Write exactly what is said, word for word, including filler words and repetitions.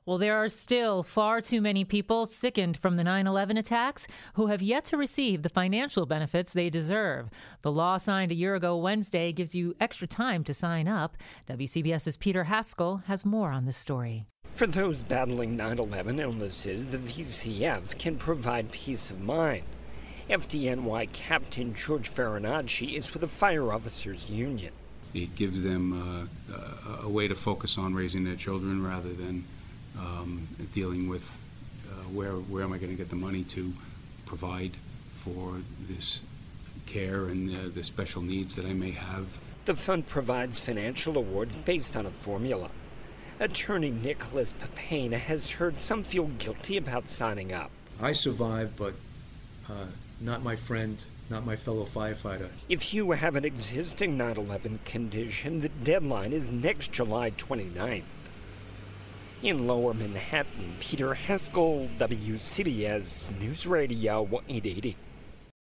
Well, there are still far too many people sickened from the nine eleven attacks who have yet to receive the financial benefits they deserve. The law signed a year ago Wednesday gives you extra time to sign up. WCBS's Peter Haskell has more on this story. For those battling nine eleven illnesses, the V C F can provide peace of mind. F D N Y Captain George Farinacci is with the Fire Officers Union. It gives them uh, a way to focus on raising their children rather than um, dealing with uh, where where am I going to get the money to provide for this care and uh, the special needs that I may have. The fund provides financial awards based on a formula. Attorney Nicholas Papane has heard some feel guilty about signing up. I survived, but uh, not my friend, not my fellow firefighter. If you have an existing nine eleven condition, the deadline is next July twenty-ninth. In Lower Manhattan, Peter Haskell, W C B S News Radio eight eighty.